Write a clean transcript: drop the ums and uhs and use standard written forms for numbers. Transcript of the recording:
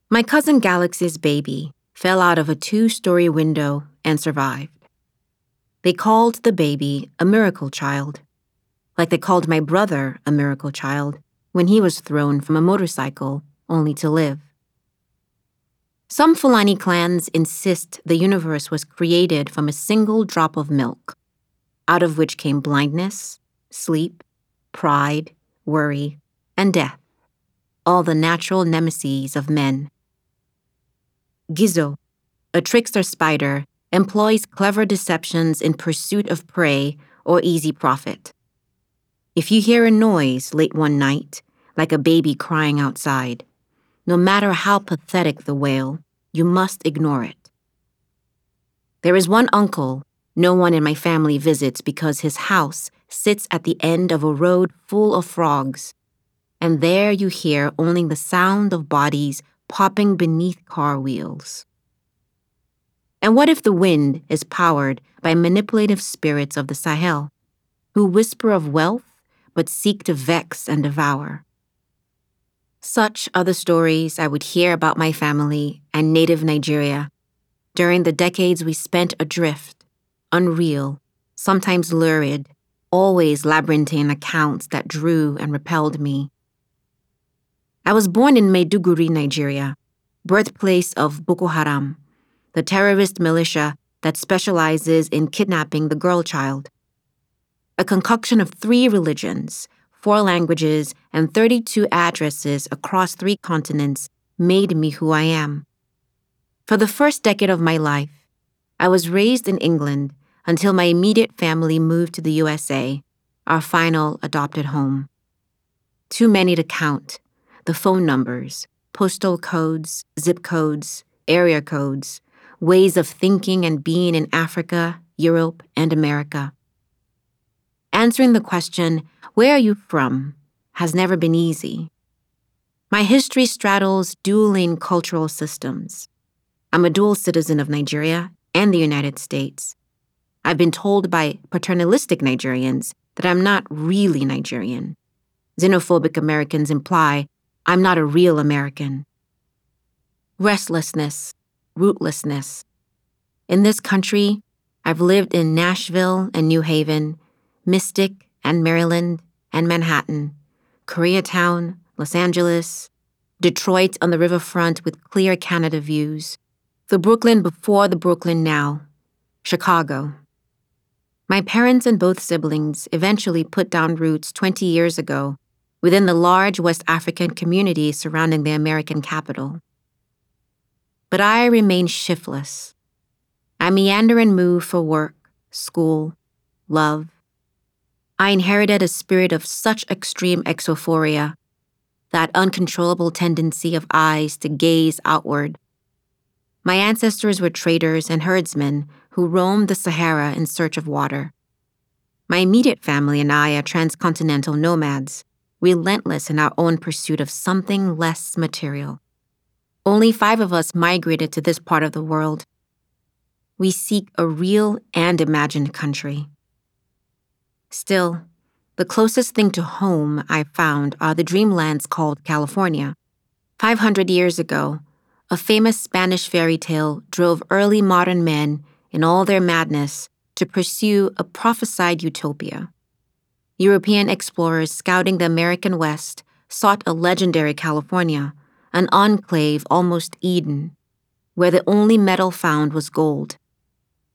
My cousin Galaxy's baby fell out of a 2-story window and survived. They called the baby a miracle child, like they called my brother a miracle child when he was thrown from a motorcycle only to live. Some Fulani clans insist the universe was created from a single drop of milk, out of which came blindness, sleep, pride, worry, and death, all the natural nemeses of men. Gizo, a trickster spider, employs clever deceptions in pursuit of prey or easy profit. If you hear a noise late one night, like a baby crying outside, no matter how pathetic the wail, you must ignore it. There is one uncle no one in my family visits because his house sits at the end of a road full of frogs, and there you hear only the sound of bodies popping beneath car wheels. And what if the wind is powered by manipulative spirits of the Sahel, who whisper of wealth but seek to vex and devour? Such are the stories I would hear about my family and native Nigeria during the decades we spent adrift, unreal, sometimes lurid, always labyrinthine accounts that drew and repelled me. I was born in Maiduguri, Nigeria, birthplace of Boko Haram, the terrorist militia that specializes in kidnapping the girl child. A concoction of 3 religions, 4 languages, and 32 addresses across 3 continents made me who I am. For the first decade of my life, I was raised in England until my immediate family moved to the USA, our final adopted home. Too many to count. The phone numbers, postal codes, zip codes, area codes, ways of thinking and being in Africa, Europe, and America. Answering the question, where are you from, has never been easy. My history straddles dueling cultural systems. I'm a dual citizen of Nigeria and the United States. I've been told by paternalistic Nigerians that I'm not really Nigerian. Xenophobic Americans imply I'm not a real American. Restlessness, rootlessness. In this country, I've lived in Nashville and New Haven, Mystic and Maryland and Manhattan, Koreatown, Los Angeles, Detroit on the riverfront with clear Canada views, the Brooklyn before the Brooklyn now, Chicago. My parents and both siblings eventually put down roots 20 years ago within the large West African community surrounding the American capital. But I remain shiftless. I meander and move for work, school, love. I inherited a spirit of such extreme exophoria, that uncontrollable tendency of eyes to gaze outward. My ancestors were traders and herdsmen who roamed the Sahara in search of water. My immediate family and I are transcontinental nomads, relentless in our own pursuit of something less material. Only 5 of us migrated to this part of the world. We seek a real and imagined country. Still, the closest thing to home I've found are the dreamlands called California. 500 years ago, a famous Spanish fairy tale drove early modern men, in all their madness, to pursue a prophesied utopia. European explorers scouting the American West sought a legendary California, an enclave almost Eden, where the only metal found was gold,